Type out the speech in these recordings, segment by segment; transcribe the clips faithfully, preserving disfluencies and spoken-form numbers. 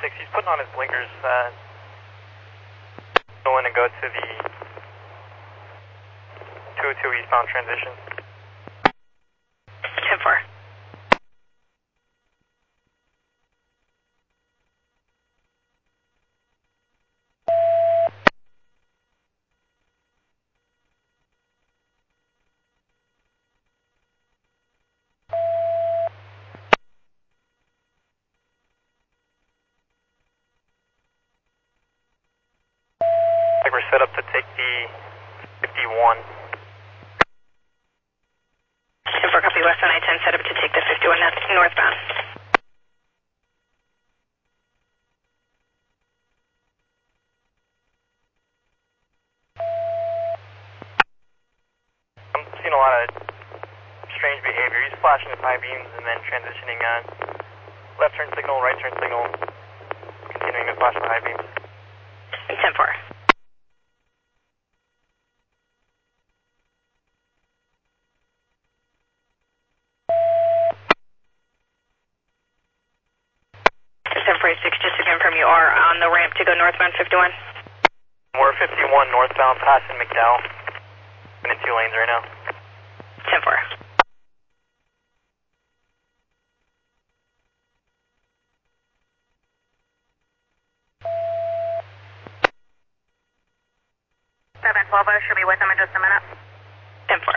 six, he's putting on his blinkers, uh, going to go to the two oh two eastbound transition. ten four. Like we're set up to take the fifty-one. ten four, copy, west on I ten, set up to take the fifty-one northbound. I'm seeing a lot of strange behavior. He's flashing his high beams and then transitioning uh, left turn signal, right turn signal, continuing to flash the high beams. ten four. seven four six, just to confirm you are on the ramp to go northbound fifty-one? We're fifty-one northbound passing McDowell. I'm in two lanes right now. ten four. seven twelve, I should be with them in just a minute. ten four.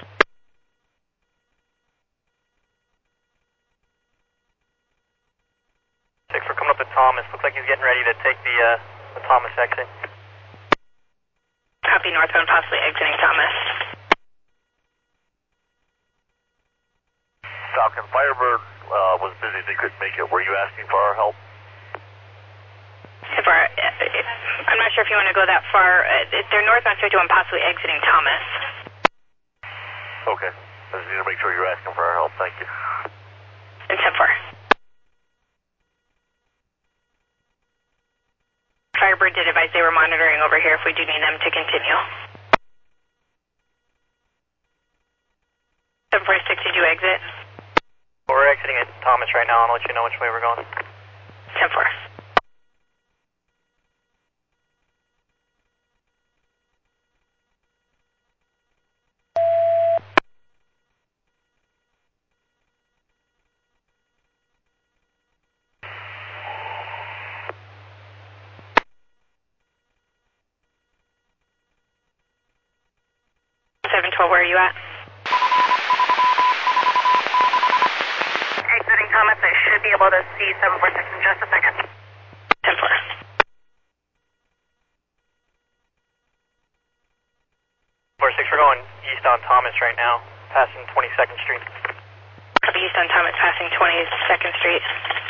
six, we're coming up to Thomas. Looks like he's getting ready to take the, uh, the Thomas exit. Copy, northbound, possibly exiting Thomas. Falcon, Firebird uh, was busy, they couldn't make it. Were you asking for our help? ten four, I'm not sure if you want to go that far. They're northbound fifty-one, possibly exiting Thomas. Okay. I just need to make sure you're asking for our help. Thank you. And ten four. Firebird did advise they were monitoring over here if we do need them to continue. seven four six, did you exit? Well, we're exiting at Thomas right now. I'll let you know which way we're going. ten four. seven twelve, where are you at? Exiting Thomas, I should be able to see seven four six in just a second. ten four. four six, we're going east on Thomas right now, passing twenty-second Street. Copy, east on Thomas, passing twenty-second Street.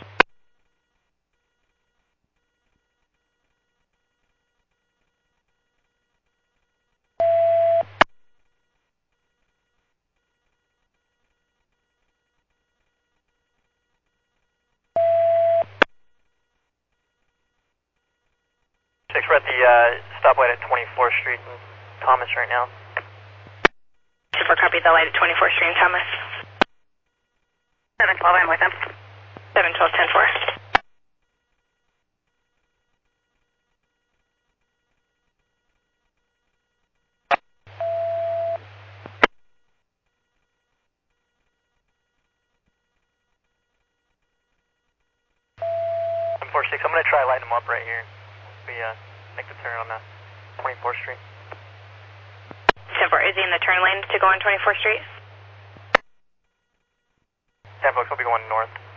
six, we're at the uh, stoplight at twenty-fourth Street in Thomas right now. ten four, copy, the light at twenty-fourth Street in Thomas. seven twelve, I'm with them. seven twelve, ten four. seven four six, I'm going to try lighting them up right here. We uh, make the turn on the twenty-fourth Street. ten four, is he in the turn lane to go on twenty-fourth Street? ten folks will be going north.